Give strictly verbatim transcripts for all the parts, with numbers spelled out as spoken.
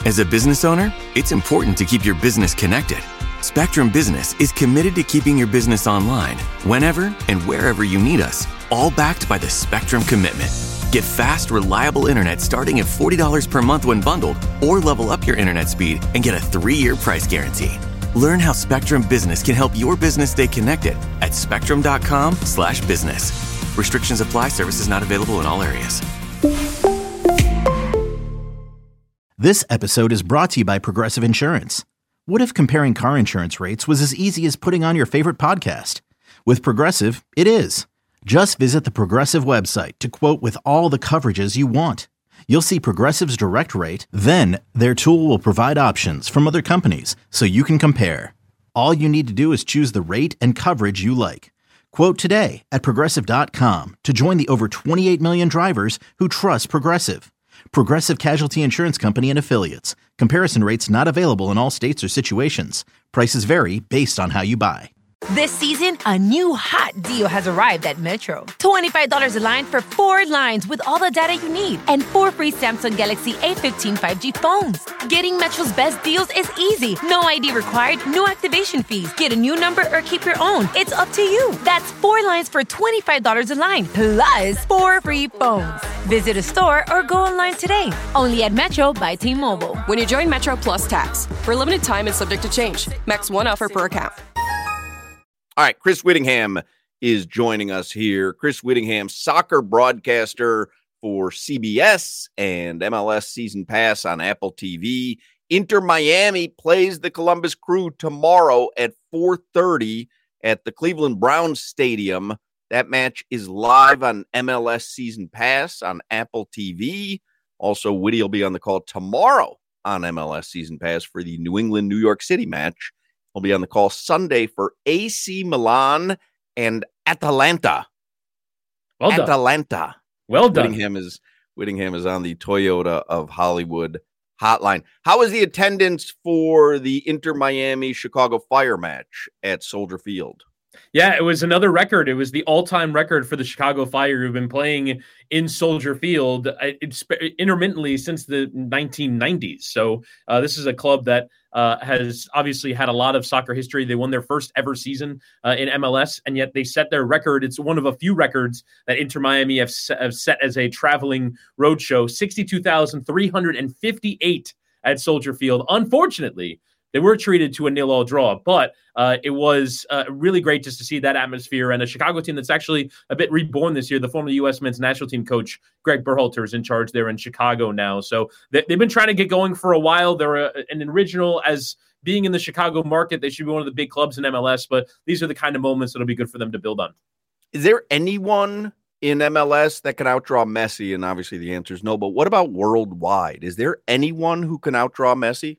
As a business owner, it's important to keep your business connected. Spectrum Business is committed to keeping your business online whenever and wherever you need us, all backed by the Spectrum Commitment. Get fast, reliable internet starting at forty dollars per month when bundled, or level up your internet speed and get a three-year price guarantee. Learn how Spectrum Business can help your business stay connected at spectrum.com slash business. Restrictions apply. Services not available in all areas. This episode is brought to you by Progressive Insurance. What if comparing car insurance rates was as easy as putting on your favorite podcast? With Progressive, it is. Just visit the Progressive website to quote with all the coverages you want. You'll see Progressive's direct rate, then their tool will provide options from other companies so you can compare. All you need to do is choose the rate and coverage you like. Quote today at progressive dot com to join the over twenty-eight million drivers who trust Progressive. Progressive Casualty Insurance Company and Affiliates. Comparison rates not available in all states or situations. Prices vary based on how you buy. This season, a new hot deal has arrived at Metro. twenty-five dollars a line for four lines with all the data you need and four free Samsung Galaxy A fifteen five G phones. Getting Metro's best deals is easy. No I D required, no activation fees. Get a new number or keep your own. It's up to you. That's four lines for twenty-five dollars a line, plus four free phones. Visit a store or go online today. Only at Metro by T-Mobile. When you join Metro Plus Tax, for a limited time and subject to change. Max one offer per account. All right, Chris Whittingham is joining us here. Chris Whittingham, soccer broadcaster for C B S and M L S Season Pass on Apple T V. Inter Miami plays the Columbus Crew tomorrow at four thirty at the Cleveland Browns Stadium. That match is live on M L S Season Pass on Apple T V. Also, Whitty will be on the call tomorrow on M L S Season Pass for the New England-New York City match. We'll be on the call Sunday for A C Milan and Atalanta. Well done. Atalanta. Well done. Whittingham is, Whittingham is on the Toyota of Hollywood hotline. How was the attendance for the Inter Miami Chicago Fire match at Soldier Field? Yeah, it was another record. It was the all-time record for the Chicago Fire, who've been playing in Soldier Field it's intermittently since the nineteen nineties. So uh, this is a club that uh, has obviously had a lot of soccer history. They won their first ever season uh, in M L S, and yet they set their record. It's one of a few records that Inter Miami have, have set as a traveling roadshow, sixty-two thousand three hundred fifty-eight at Soldier Field. Unfortunately, they were treated to a nil-all draw, but uh, it was uh, really great just to see that atmosphere and a Chicago team that's actually a bit reborn this year. The former U S men's national team coach, Greg Berhalter, is in charge there in Chicago now. So they, they've been trying to get going for a while. They're a, an original as being in the Chicago market. They should be one of the big clubs in M L S, but these are the kind of moments that'll be good for them to build on. Is there anyone in M L S that can outdraw Messi? And obviously the answer is no, but what about worldwide? Is there anyone who can outdraw Messi?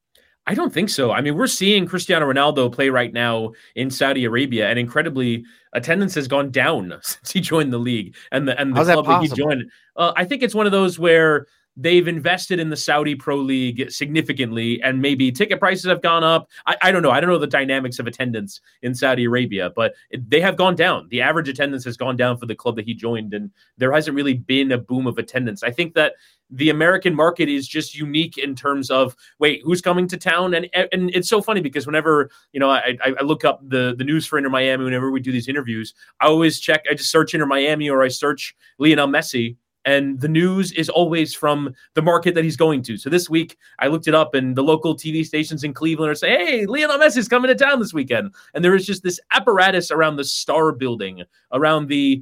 I don't think so. I mean, we're seeing Cristiano Ronaldo play right now in Saudi Arabia, and incredibly, attendance has gone down since he joined the league and the and the How's club that that he joined. Uh, I think it's one of those where they've invested in the Saudi Pro League significantly, and maybe ticket prices have gone up. I, I don't know. I don't know the dynamics of attendance in Saudi Arabia, but it, they have gone down. The average attendance has gone down for the club that he joined, and there hasn't really been a boom of attendance. I think that the American market is just unique in terms of, wait, who's coming to town? And and it's so funny because whenever, you know, I, I look up the, the news for Inter Miami, whenever we do these interviews, I always check, I just search Inter Miami or I search Lionel Messi. And the news is always from the market that he's going to. So this week, I looked it up, and the local T V stations in Cleveland are saying, hey, Lionel Messi's coming to town this weekend. And there is just this apparatus around the star building, around the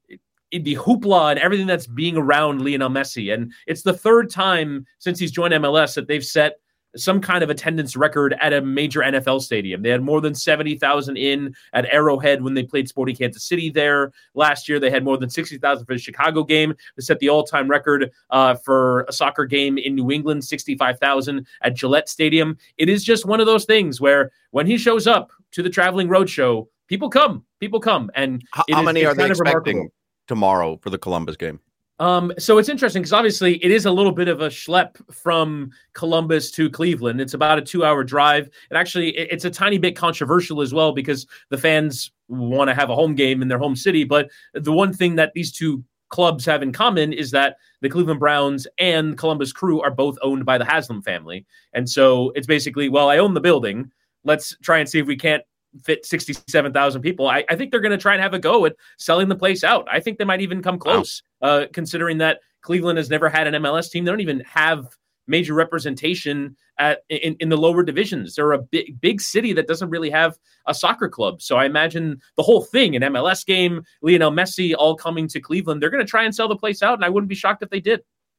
the hoopla and everything that's being around Lionel Messi. And it's the third time since he's joined M L S that they've set some kind of attendance record at a major N F L stadium. They had more than seventy thousand in at Arrowhead when they played Sporting Kansas City there. Last year, they had more than sixty thousand for the Chicago game. They set the all-time record uh, for a soccer game in New England, sixty-five thousand at Gillette Stadium. It is just one of those things where when he shows up to the traveling roadshow, people come, people come. And how, it how is, many are they expecting remarkable. tomorrow for the Columbus game? Um, so it's interesting because obviously it is a little bit of a schlep from Columbus to Cleveland. It's about a two-hour drive. And actually, it's a tiny bit controversial as well because the fans want to have a home game in their home city. But the one thing that these two clubs have in common is that the Cleveland Browns and Columbus Crew are both owned by the Haslam family. And so it's basically, well, I own the building. Let's try and see if we can't fit sixty-seven thousand people. I, I think they're going to try and have a go at selling the place out. I think they might even come close, wow. uh, considering that Cleveland has never had an M L S team. They don't even have major representation at in, in the lower divisions. They're a big, big city that doesn't really have a soccer club. So I imagine the whole thing, an M L S game, Lionel Messi all coming to Cleveland, they're going to try and sell the place out, and I wouldn't be shocked if they did.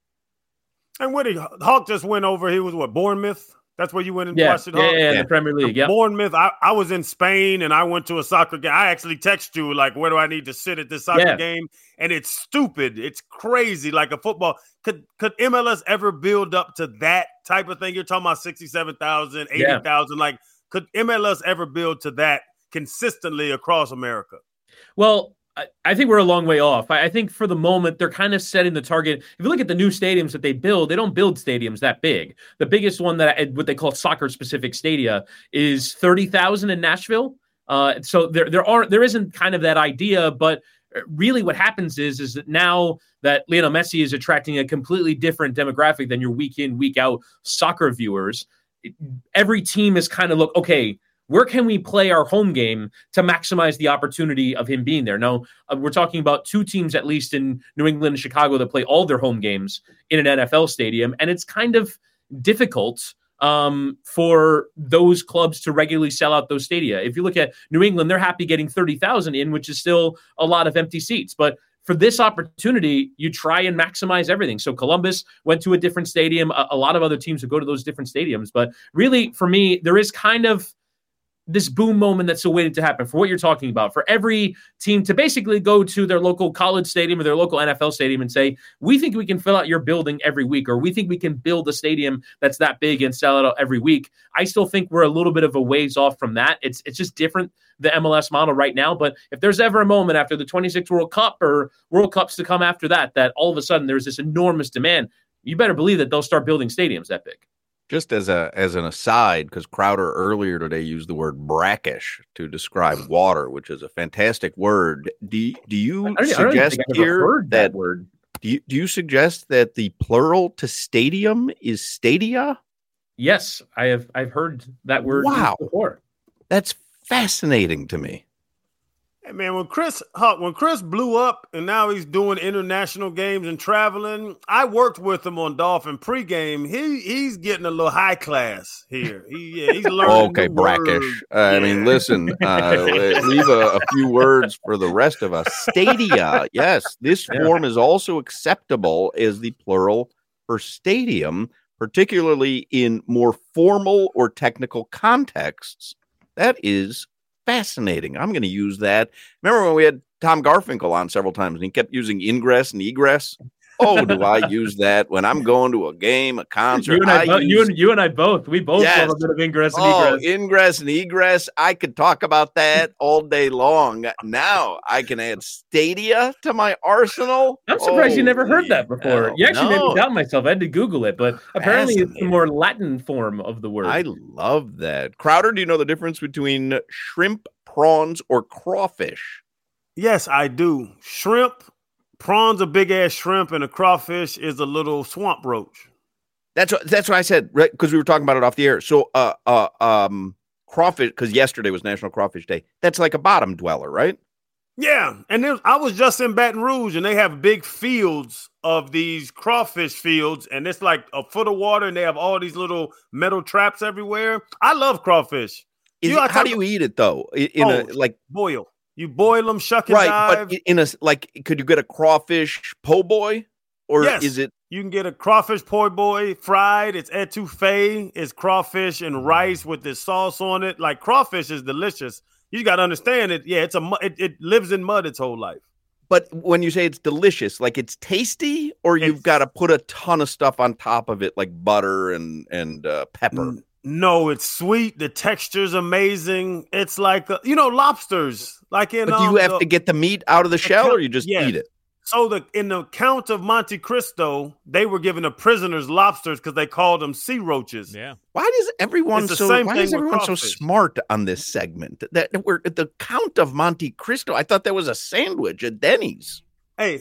And what did Hawk just went over? He was what, Bournemouth? That's where you went and yeah, watched it? Yeah, Hawk? yeah, yeah, the Premier League, yeah. Bournemouth, I, I was in Spain, and I went to a soccer game. I actually texted you, like, where do I need to sit at this soccer yeah. game? And it's stupid. It's crazy, like a football. Could could M L S ever build up to that type of thing? You're talking about sixty-seven thousand, eighty thousand. Yeah. Like, could M L S ever build to that consistently across America? Well, I, I think we're a long way off. I, I think for the moment, they're kind of setting the target. If you look at the new stadiums that they build, they don't build stadiums that big. The biggest one that I, what they call soccer-specific stadia is thirty thousand in Nashville. Uh, so there there are there isn't kind of that idea, but really what happens is is that now that Lionel Messi is attracting a completely different demographic than your week in, week out soccer viewers, every team is kind of look, okay, where can we play our home game to maximize the opportunity of him being there? Now, uh, we're talking about two teams, at least in New England and Chicago, that play all their home games in an N F L stadium. And it's kind of difficult um, for those clubs to regularly sell out those stadia. If you look at New England, they're happy getting thirty thousand in, which is still a lot of empty seats. But for this opportunity, you try and maximize everything. So Columbus went to a different stadium. A, a lot of other teams would go to those different stadiums. But really, for me, there is kind of this boom moment that's still waiting to happen for what you're talking about, for every team to basically go to their local college stadium or their local N F L stadium and say, we think we can fill out your building every week, or we think we can build a stadium that's that big and sell it out every week. I still think we're a little bit of a ways off from that. It's it's just different, the M L S model right now. But if there's ever a moment after the twenty-six World Cup or World Cups to come after that, that all of a sudden there's this enormous demand, you better believe that they'll start building stadiums that big. Just as a as an aside, because Crowder earlier today used the word brackish to describe water, which is a fantastic word. Do do you I suggest I here that, that word? Do you do you suggest that the plural to stadium is stadia? Yes, I have. I've heard that word wow. before. That's fascinating to me. Hey man, when Chris Huck, when Chris blew up and now he's doing international games and traveling, I worked with him on Dolphin pregame. He he's getting a little high class here. He yeah, he's learning. Okay, brackish. Uh, yeah. I mean, listen, uh, leave a, a few words for the rest of us. Stadia, yes, this yeah. form is also acceptable as the plural for stadium, particularly in more formal or technical contexts. That is fascinating. I'm going to use that. Remember when we had Tom Garfinkel on several times and he kept using ingress and egress? Oh, do I use that when I'm going to a game, a concert? You and I, I bo- use... you, and, you and I both. We both yes. love a bit of ingress and oh, egress. ingress and egress. I could talk about that all day long. Now I can add stadia to my arsenal. I'm surprised oh, you never heard that before. You actually no. made me doubt myself. I had to Google it, but apparently it's the more Latin form of the word. I love that. Crowder, do you know the difference between shrimp, prawns, or crawfish? Yes, I do. Shrimp. Prawn's a big ass shrimp, and a crawfish is a little swamp roach. That's what that's what I said, right? Because we were talking about it off the air. So, uh, uh, um, crawfish. Because yesterday was National Crawfish Day. That's like a bottom dweller, right? Yeah, and there, I was just in Baton Rouge, and they have big fields of these crawfish fields, and it's like a foot of water, and they have all these little metal traps everywhere. I love crawfish. Is you know, it, how do you eat it though? In, in oh, a like boil. You boil them, shuck and right, dive. But in a like, could you get a crawfish po' boy, or yes, is it? You can get a crawfish po' boy fried. It's etouffee. It's crawfish and rice with this sauce on it. Like crawfish is delicious. You got to understand it. Yeah, it's a it, it lives in mud its whole life. But when you say it's delicious, like it's tasty, or you've got to put a ton of stuff on top of it, like butter and and uh, pepper. Mm. No, it's sweet. The texture's amazing. It's like, a, you know, lobsters. Like in, but do you um, have the, to get the meat out of the shell, count, or you just yes. eat it? So the in the Count of Monte Cristo, they were giving the prisoners lobsters because they called them sea roaches. Yeah. Why does everyone so why is everyone so smart on this segment? That we're the Count of Monte Cristo. I thought that was a sandwich at Denny's. Hey,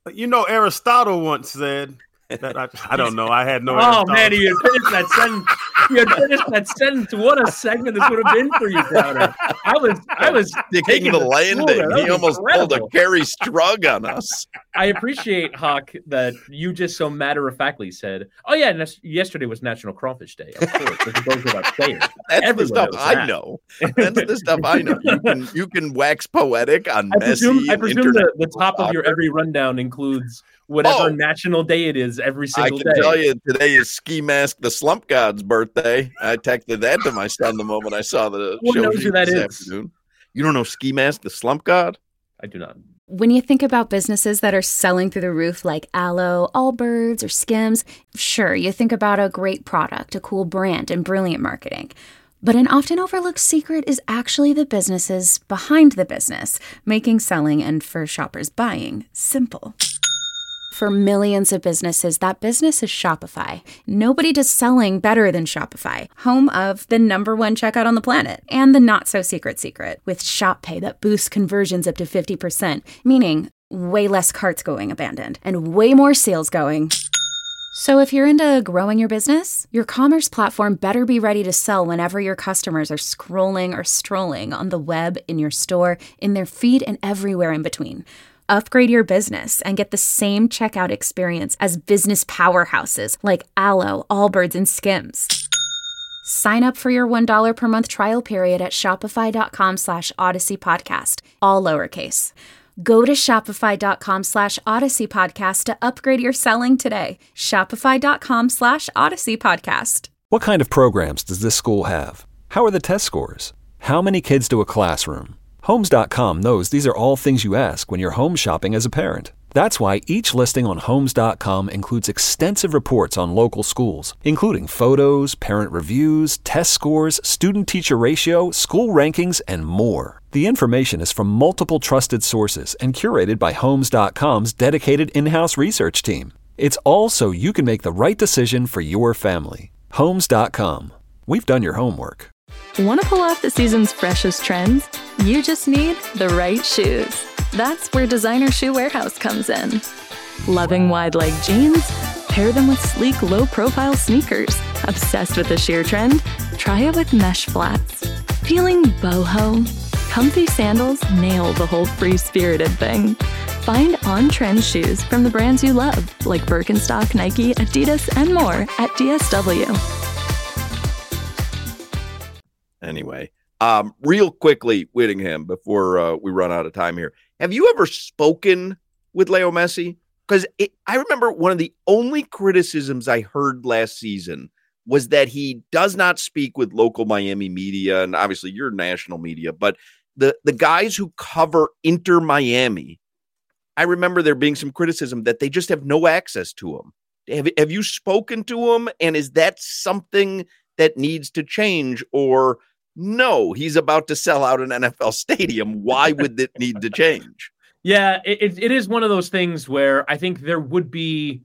You know, Aristotle once said that I, I don't know. I had no. Oh Aristotle. man, you had finished that sentence. You had finished that sentence. What a segment this would have been for you, Crowder. I was, I was taking the landing. He almost incredible. pulled a Kerry Strug on us. I appreciate, Hawk, that you just so matter of factly said, "Oh yeah, ne- yesterday was National Crawfish Day." Of course, it goes without saying. That's Everyone the stuff I that. know. That's the stuff I know. You can you can wax poetic on I Messi. Presume, I presume the, the top soccer. of your every rundown includes whatever oh, national day it is every single day. I can day. tell you today is Ski Mask the Slump God's birthday. I texted that to my son the moment I saw the Who show knows who that this is? Afternoon. You don't know Ski Mask the Slump God? I do not. When you think about businesses that are selling through the roof like Aloe, Allbirds, or Skims, sure, you think about a great product, a cool brand, and brilliant marketing. But an often overlooked secret is actually the businesses behind the business, making selling and, for shoppers, buying simple. For millions of businesses, that business is Shopify. Nobody does selling better than Shopify, home of the number one checkout on the planet, and the not-so-secret secret, with Shop Pay that boosts conversions up to fifty percent, meaning way less carts going abandoned, and way more sales going. So if you're into growing your business, your commerce platform better be ready to sell whenever your customers are scrolling or strolling on the web, in your store, in their feed, and everywhere in between. Upgrade your business and get the same checkout experience as business powerhouses like Aloe, Allbirds, and Skims. Sign up for your one dollar per month trial period at shopify.com slash Odyssey Podcast, all lowercase. Go to shopify.com slash Odyssey Podcast to upgrade your selling today. Shopify.com slash Odyssey Podcast. What kind of programs does this school have? How are the test scores? How many kids do a classroom? Homes dot com knows these are all things you ask when you're home shopping as a parent. That's why each listing on Homes dot com includes extensive reports on local schools, including photos, parent reviews, test scores, student-teacher ratio, school rankings, and more. The information is from multiple trusted sources and curated by Homes dot com's dedicated in-house research team. It's all so you can make the right decision for your family. Homes dot com. We've done your homework. Want to pull off the season's freshest trends? You just need the right shoes. That's where Designer Shoe Warehouse comes in. Loving wide leg jeans? Pair them with sleek, low-profile sneakers. Obsessed with the sheer trend? Try it with mesh flats. Feeling boho? Comfy sandals nail the whole free-spirited thing. Find on-trend shoes from the brands you love, like Birkenstock, Nike, Adidas, and more at D S W. Anyway, um, real quickly, Whittingham, before uh, we run out of time here, have you ever spoken with Leo Messi? Because I remember one of the only criticisms I heard last season was that he does not speak with local Miami media, and obviously you're national media, but the, the guys who cover Inter Miami, I remember there being some criticism that they just have no access to him. Have, have you spoken to him, and is that something that needs to change, or no, he's about to sell out an N F L stadium? Why would it need to change? Yeah, it, it is one of those things where I think there would be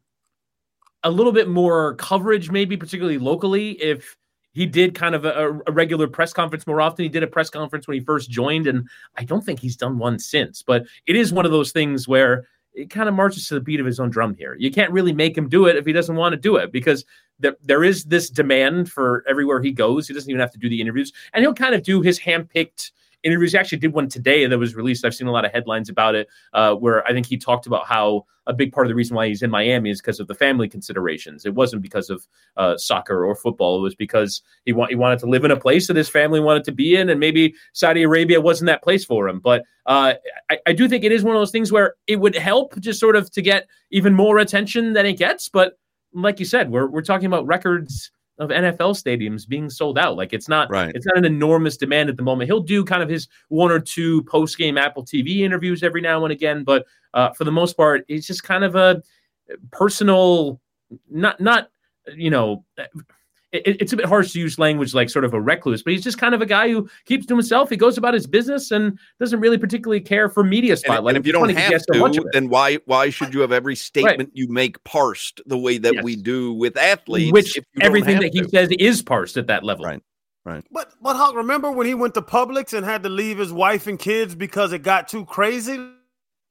a little bit more coverage, maybe particularly locally, if he did kind of a, a regular press conference more often. He did a press conference when he first joined, and I don't think he's done one since. But it is one of those things where it kind of marches to the beat of his own drum here. You can't really make him do it if he doesn't want to do it, because there, there is this demand for everywhere he goes. He doesn't even have to do the interviews, and he'll kind of do his handpicked interviews. He actually did one today that was released. I've seen a lot of headlines about it, uh, where I think he talked about how a big part of the reason why he's in Miami is because of the family considerations. It wasn't because of uh, soccer or football. It was because he, wa- he wanted to live in a place that his family wanted to be in, and maybe Saudi Arabia wasn't that place for him. But uh, I, I do think it is one of those things where it would help just sort of to get even more attention than it gets. But like you said, we're we're talking about records of N F L stadiums being sold out. Like it's not, right. It's not an enormous demand at the moment. He'll do kind of his one or two post-game Apple T V interviews every now and again, but uh, for the most part, it's just kind of a personal, not, not, you know, it, it's a bit harsh to use language like sort of a recluse, but he's just kind of a guy who keeps to himself. He goes about his business and doesn't really particularly care for media spotlight. And, and if you don't have to, to then why why should you have every statement right. you make parsed the way that yes. we do with athletes? Which everything that he to. says is parsed at that level. Right, right. But, but Hawk, remember when he went to Publix and had to leave his wife and kids because it got too crazy?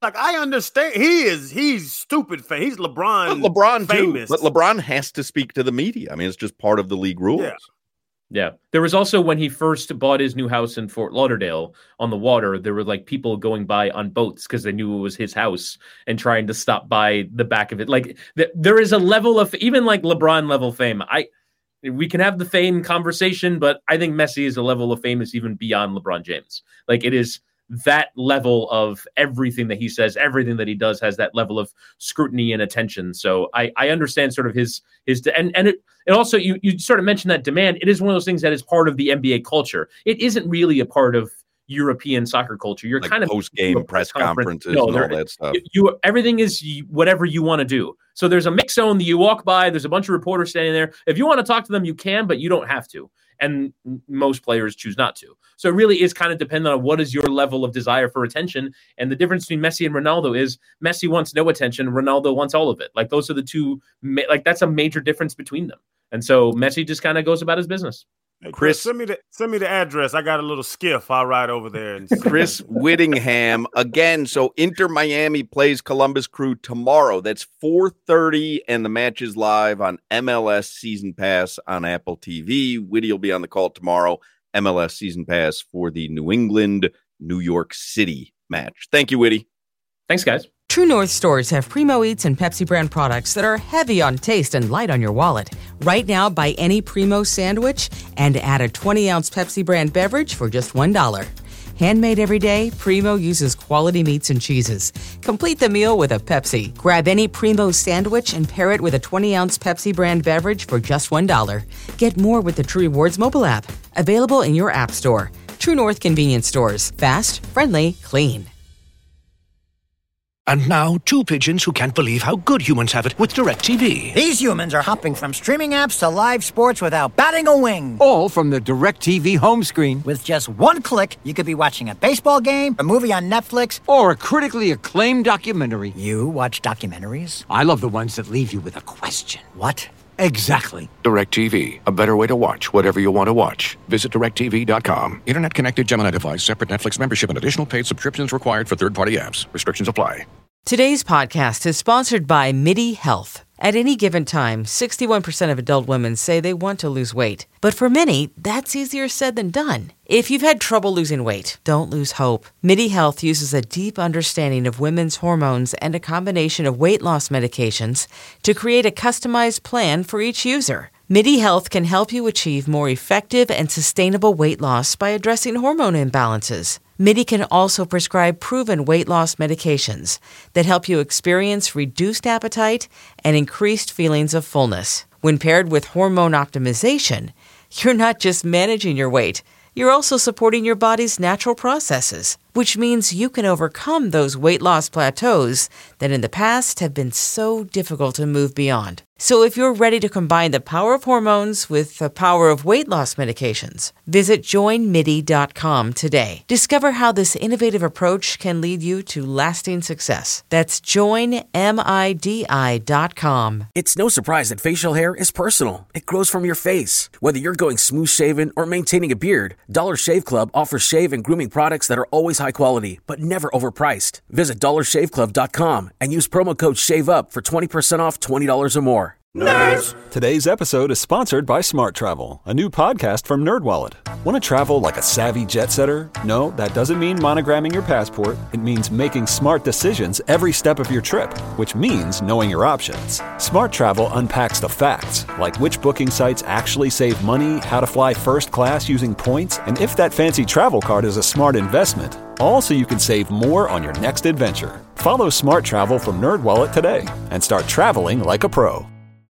Like, I understand. He is, he's stupid. Fa- he's LeBron. But LeBron famous. too. But LeBron has to speak to the media. I mean, it's just part of the league rules. Yeah. Yeah. There was also when he first bought his new house in Fort Lauderdale on the water, there were like people going by on boats because they knew it was his house and trying to stop by the back of it. Like th- there is a level of even like LeBron level fame. I, we can have the fame conversation, but I think Messi is a level of famous even beyond LeBron James. Like it is that level of everything that he says, everything that he does has that level of scrutiny and attention. So I, I understand sort of his, his, and, and it, and also you, you sort of mentioned that demand. It is one of those things that is part of the N B A culture. It isn't really a part of European soccer culture. You're like kind of post-game press conference. conferences no, and all that stuff. You, you everything is whatever you want to do. So there's a mix zone that you walk by. There's a bunch of reporters standing there. If you want to talk to them, you can, but you don't have to. And most players choose not to. So it really is kind of dependent on what is your level of desire for attention. And the difference between Messi and Ronaldo is Messi wants no attention. Ronaldo wants all of it. Like those are the two, like that's a major difference between them. And so Messi just kind of goes about his business. Hey, Chris, Chris, send me the send me the address. I got a little skiff. I'll ride over there. And Chris Whittingham again. So Inter Miami plays Columbus Crew tomorrow. That's four thirty, and the match is live on M L S Season Pass on Apple T V. Whitty will be on the call tomorrow. M L S Season Pass for the New England New York City match. Thank you, Whitty. Thanks, guys. True North stores have Primo Eats and Pepsi brand products that are heavy on taste and light on your wallet. Right now, buy any Primo sandwich and add a twenty-ounce Pepsi brand beverage for just one dollar. Handmade every day, Primo uses quality meats and cheeses. Complete the meal with a Pepsi. Grab any Primo sandwich and pair it with a twenty-ounce Pepsi brand beverage for just one dollar. Get more with the True Rewards mobile app. Available in your app store. True North convenience stores. Fast, friendly, clean. And now, two pigeons who can't believe how good humans have it with DirecTV. These humans are hopping from streaming apps to live sports without batting a wing. All from the DirecTV home screen. With just one click, you could be watching a baseball game, a movie on Netflix, or a critically acclaimed documentary. You watch documentaries? I love the ones that leave you with a question. What? Exactly. DirecTV, a better way to watch whatever you want to watch. Visit direct T V dot com. Internet connected Gemini device, separate Netflix membership, and additional paid subscriptions required for third-party apps. Restrictions apply. Today's podcast is sponsored by MIDI Health. At any given time, sixty-one percent of adult women say they want to lose weight. But for many, that's easier said than done. If you've had trouble losing weight, don't lose hope. MIDI Health uses a deep understanding of women's hormones and a combination of weight loss medications to create a customized plan for each user. MIDI Health can help you achieve more effective and sustainable weight loss by addressing hormone imbalances. MIDI can also prescribe proven weight loss medications that help you experience reduced appetite and increased feelings of fullness. When paired with hormone optimization, you're not just managing your weight, you're also supporting your body's natural processes, which means you can overcome those weight loss plateaus that in the past have been so difficult to move beyond. So if you're ready to combine the power of hormones with the power of weight loss medications, visit join midi dot com today. Discover how this innovative approach can lead you to lasting success. That's join midi dot com. It's no surprise that facial hair is personal. It grows from your face. Whether you're going smooth shaven or maintaining a beard, Dollar Shave Club offers shave and grooming products that are always high quality, but never overpriced. Visit dollar shave club dot com and use promo code SHAVEUP for twenty percent off twenty dollars or more. Nerds! Today's episode is sponsored by Smart Travel, a new podcast from NerdWallet. Want to travel like a savvy jet setter? No, that doesn't mean monogramming your passport. It means making smart decisions every step of your trip, which means knowing your options. Smart Travel unpacks the facts, like which booking sites actually save money, how to fly first class using points, and if that fancy travel card is a smart investment. All so you can save more on your next adventure. Follow Smart Travel from NerdWallet today and start traveling like a pro.